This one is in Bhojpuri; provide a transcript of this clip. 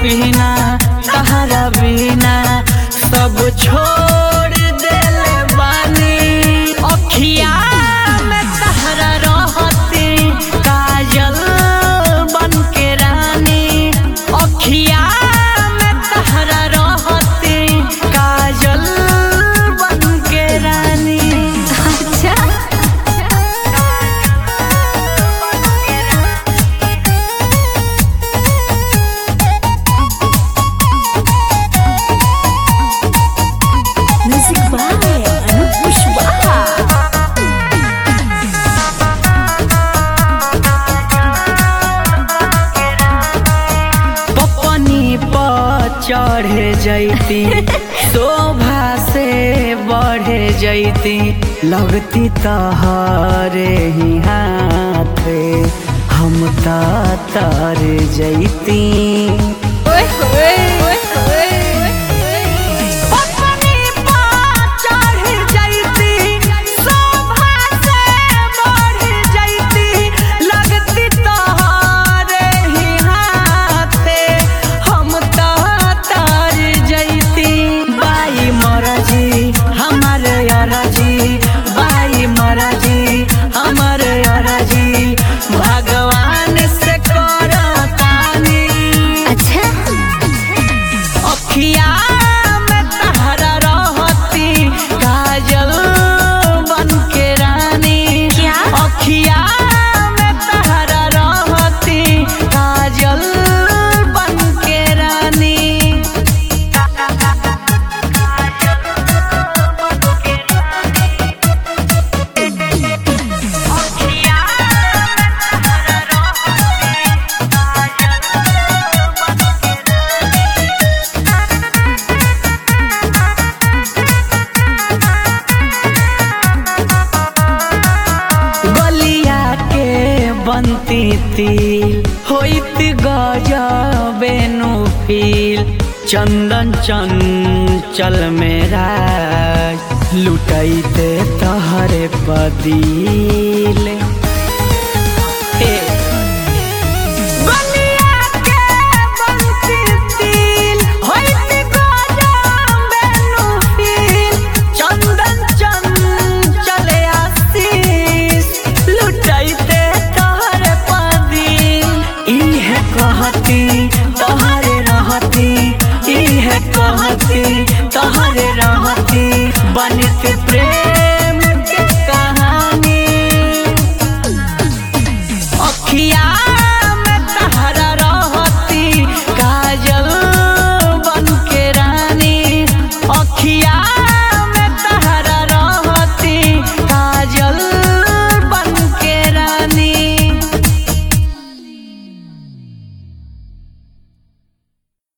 बिना तहरा बिना सब छोड़ देले बानी। अखिया में तहरा रहती काजल बन के रानी। अखिया में तहरा रहती काजल बन के रानी। अच्छा म्यूजिक बाय अनूप कुशवाहा। पपनी पर चढ़े जैती शोभा से बढ़े जैती। लगती तहरे ही हाथे हम तर जैती। पपनी पर चढ़े जैती शोभा से बढ़े जैती। लगती तहरे ही हाथे हम तर जैती। बाई मरजी हमारे अरजी बाई मरजी हमारे अरजी भगवान से करतानी। अच्छा अखिया में तहरा रहती काजल बन के रानी। क्या? अखिया में तहरा रहती काजल बन के रानी। गलिया के बनती तिल होइत गजबे नु फील। चंदन चंचल मेरा लुटैते तहरे पदिल। गलिया के बनती तिल होइत गजबे नु फील। चंदन चंचल आशीष लुटैते तहरे पदिल। इहे कहती तहरे रहती इहे कहती तहरे रहती।